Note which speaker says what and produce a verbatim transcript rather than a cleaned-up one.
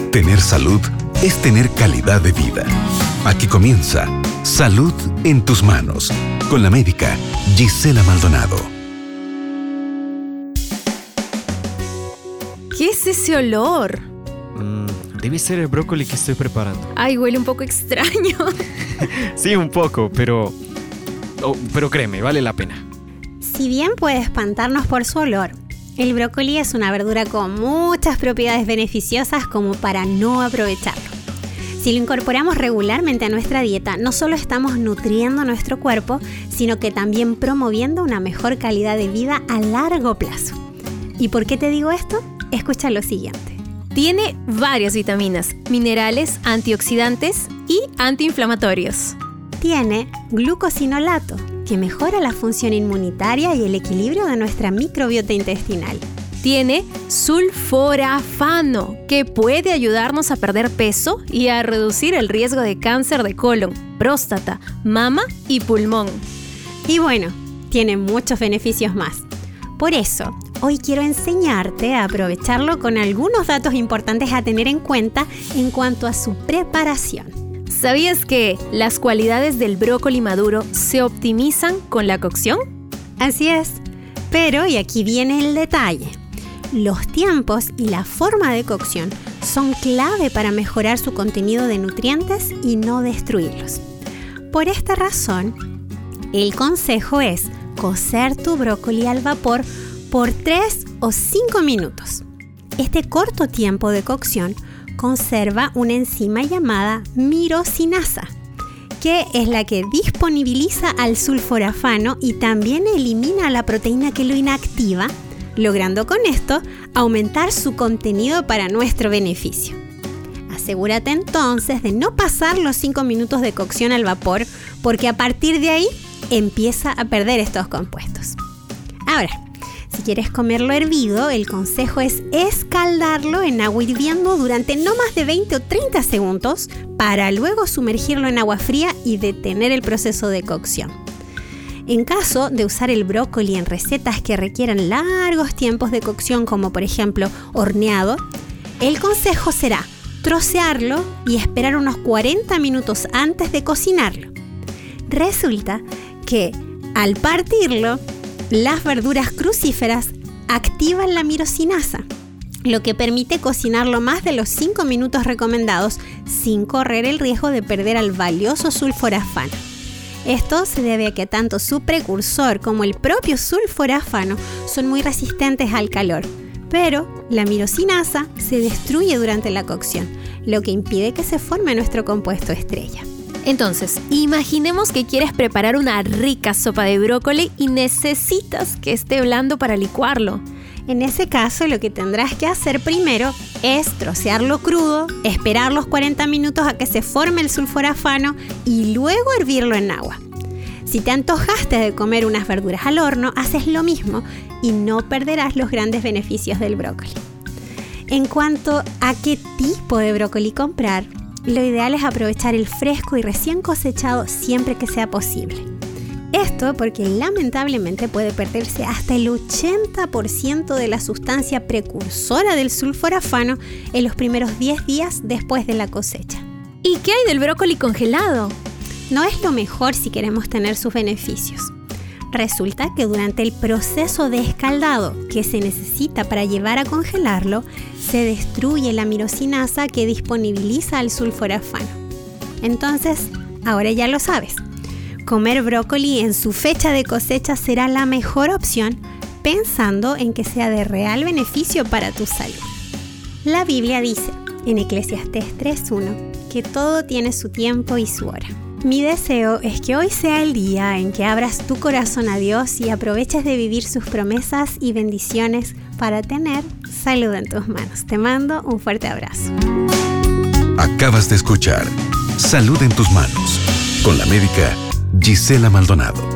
Speaker 1: Tener salud es tener calidad de vida. Aquí comienza Salud en tus manos, con la médica Gisela Maldonado.
Speaker 2: ¿Qué es ese olor?
Speaker 3: Mm, debe ser el brócoli que estoy preparando.
Speaker 2: Ay, huele un poco extraño.
Speaker 3: Sí, un poco, pero... Oh, pero créeme, vale la pena.
Speaker 4: Si bien puede espantarnos por su olor, el brócoli es una verdura con muchas propiedades beneficiosas como para no aprovecharlo. Si lo incorporamos regularmente a nuestra dieta, no solo estamos nutriendo nuestro cuerpo, sino que también promoviendo una mejor calidad de vida a largo plazo. ¿Y por qué te digo esto? Escucha lo siguiente.
Speaker 2: Tiene varias vitaminas, minerales, antioxidantes y antiinflamatorios.
Speaker 4: Tiene glucosinolato, que mejora la función inmunitaria y el equilibrio de nuestra microbiota intestinal.
Speaker 2: Tiene sulforafano, que puede ayudarnos a perder peso y a reducir el riesgo de cáncer de colon, próstata, mama y pulmón.
Speaker 4: Y bueno, tiene muchos beneficios más. Por eso, hoy quiero enseñarte a aprovecharlo con algunos datos importantes a tener en cuenta en cuanto a su preparación.
Speaker 2: ¿Sabías que las cualidades del brócoli maduro se optimizan con la cocción?
Speaker 4: Así es, pero y aquí viene el detalle. Los tiempos y la forma de cocción son clave para mejorar su contenido de nutrientes y no destruirlos. Por esta razón, el consejo es cocer tu brócoli al vapor por tres o cinco minutos. Este corto tiempo de cocción conserva una enzima llamada mirosinasa, que es la que disponibiliza al sulforafano y también elimina la proteína que lo inactiva, logrando con esto aumentar su contenido para nuestro beneficio. Asegúrate entonces de no pasar los cinco minutos de cocción al vapor, porque a partir de ahí empieza a perder estos compuestos. Ahora, si quieres comerlo hervido, el consejo es escaldarlo en agua hirviendo durante no más de veinte o treinta segundos para luego sumergirlo en agua fría y detener el proceso de cocción. En caso de usar el brócoli en recetas que requieran largos tiempos de cocción, como por ejemplo horneado, el consejo será trocearlo y esperar unos cuarenta minutos antes de cocinarlo. Resulta que al partirlo, las verduras crucíferas activan la mirosinasa, lo que permite cocinarlo más de los cinco minutos recomendados sin correr el riesgo de perder al valioso sulforafano. Esto se debe a que tanto su precursor como el propio sulforafano son muy resistentes al calor, pero la mirosinasa se destruye durante la cocción, lo que impide que se forme nuestro compuesto estrella.
Speaker 2: Entonces, imaginemos que quieres preparar una rica sopa de brócoli y necesitas que esté blando para licuarlo.
Speaker 4: En ese caso, lo que tendrás que hacer primero es trocearlo crudo, esperar los cuarenta minutos a que se forme el sulforafano y luego hervirlo en agua. Si te antojaste de comer unas verduras al horno, haces lo mismo y no perderás los grandes beneficios del brócoli. En cuanto a qué tipo de brócoli comprar, lo ideal es aprovechar el fresco y recién cosechado siempre que sea posible. Esto porque lamentablemente puede perderse hasta el ochenta por ciento de la sustancia precursora del sulforafano en los primeros diez días después de la cosecha.
Speaker 2: ¿Y qué hay del brócoli congelado?
Speaker 4: No es lo mejor si queremos tener sus beneficios. Resulta que durante el proceso de escaldado que se necesita para llevar a congelarlo, se destruye la mirosinasa que disponibiliza al sulforafano. Entonces, ahora ya lo sabes. Comer brócoli en su fecha de cosecha será la mejor opción, pensando en que sea de real beneficio para tu salud. La Biblia dice en Eclesiastés tres uno que todo tiene su tiempo y su hora. Mi deseo es que hoy sea el día en que abras tu corazón a Dios y aproveches de vivir sus promesas y bendiciones para tener salud en tus manos. Te mando un fuerte abrazo.
Speaker 1: Acabas de escuchar Salud en tus manos, con la médica Gisela Maldonado.